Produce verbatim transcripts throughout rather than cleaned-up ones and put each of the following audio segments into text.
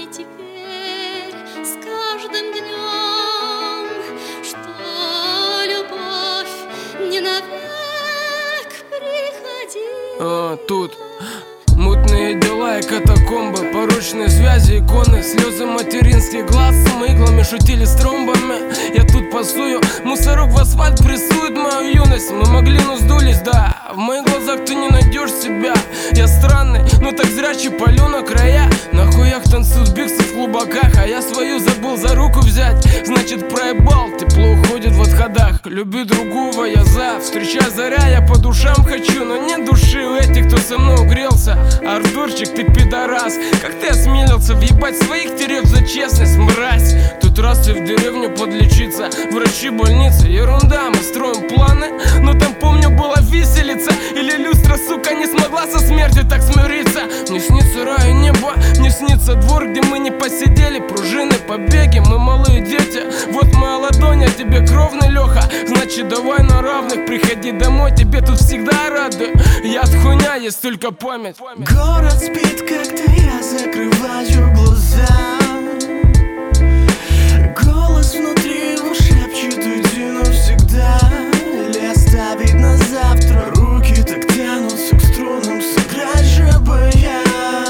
теперь с каждым днем, что любовь не навек приходи. А, тут мутные дела и катакомбы, порочные связи, иконы, слезы материнских глаз. С иглами шутили с тромбами. Я тут пасую, мусорок в асфальт прессует мою юность. Мы могли, но сдулись, да. В моих глазах ты не найдешь себя. Я странный, но так зрячий, палю на края. На хуях танцуют биксы в клубаках, а я свою забыл за руку взять. Значит проебал, тепло уходит в отходах. Люби другого, я за. Встречай заря, я по душам хочу, но нет души у этих, кто со мной угрелся. Артурчик, ты пидорас, как ты осмелился въебать своих терев за честность, мразь. Тут раз и в деревню подлечиться, врачи, больницы, ерунда, мы строим планы. Но там, помню, была виселица, или люстра, сука, не смогла со смертью так смириться. Мне снится рай и небо, мне снится двор, где мы не посидели, пружины, побеги, мы малые дети. Вот моя ладонь, а тебе кровный Леха. Значит давай на равных, приходи домой, тебе тут всегда рады. Я от хуйня, есть только память. Город спит, как-то я закрываю глаза. Голос внутри его шепчет: уйди навсегда или оставить на завтра. Руки так тянутся к струнам, сыграть же бы я.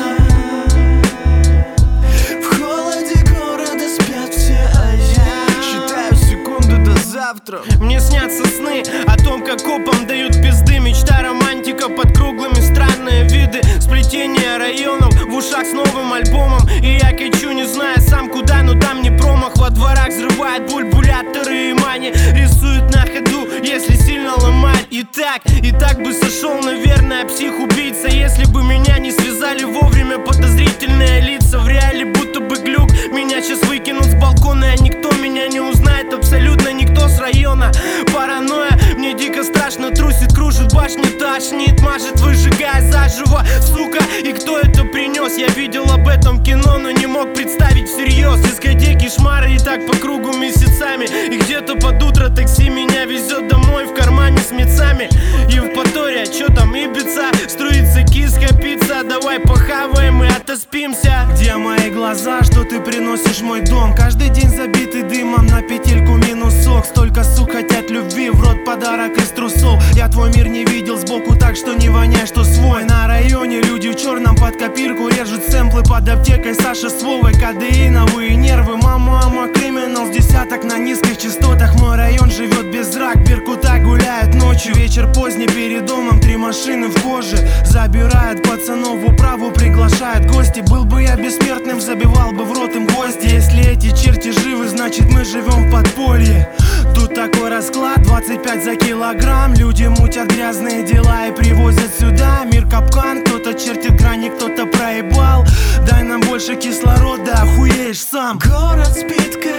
В холоде города спят все, а я считаю секунды до завтра. Мне снятся сны о том, как копам дают пизды. Мечта романтика под круглыми, странные виды. Сплетение районов в ушах с новым альбомом. И я качу, не зная сам куда, но там не промах. Во дворах взрывает бульбуляторы и мани. Рисует на ходу, если сильно ломать. И так, и так бы сошел, наверное, псих-убийца, если бы меня не связали вовремя подозрительные лица. В реале будто бы глюк, меня сейчас выкинут с балкона, и никто меня не узнает, абсолютно никто с района. Паранойя, мне дико страшно, трусит, кружит башни, тошнит, мажет, выжигая заживо, сука. И кто это принес? Я видел об этом кино, но не мог представить всерьез. Дискотеки, шмары и так по кругу месяцами. И где-то под утро такси меня везет домой в кармане с мецами. Евпатория, чё там, Ибица, струится киска, пицца. Давай похаваем и отоспимся. Где мои глаза, что ты приносишь в мой дом? Каждый день забитый дымом, на петельку минус сок. Столько сук хотят любви, в рот подарок из трусов. Я твой мир не видел сбоку, так что не воняй, что свой. На районе люди в черном под копирку режут сэмплы под аптекой. Саша с Вовой, кадеиновые нервы. Мама, мама, криминал с десяток на низких частотах. Мой район живет без рак, беркута гуляет ночью. Вечер поздний перед домом, три машины в коже. Забирают пацанов в управу, приглашают гости. Был бы я бессмертным, забивал бы в рот им гвозди. Если эти черти живы, значит мы живем в подполье. Тут такой расклад, двадцать пять за килограмм. Люди мутят грязные дела и привозят сюда. Мир капкан, кто-то чертит грани, кто-то проебал. Дай нам больше кислорода, охуеешь сам. Город спит,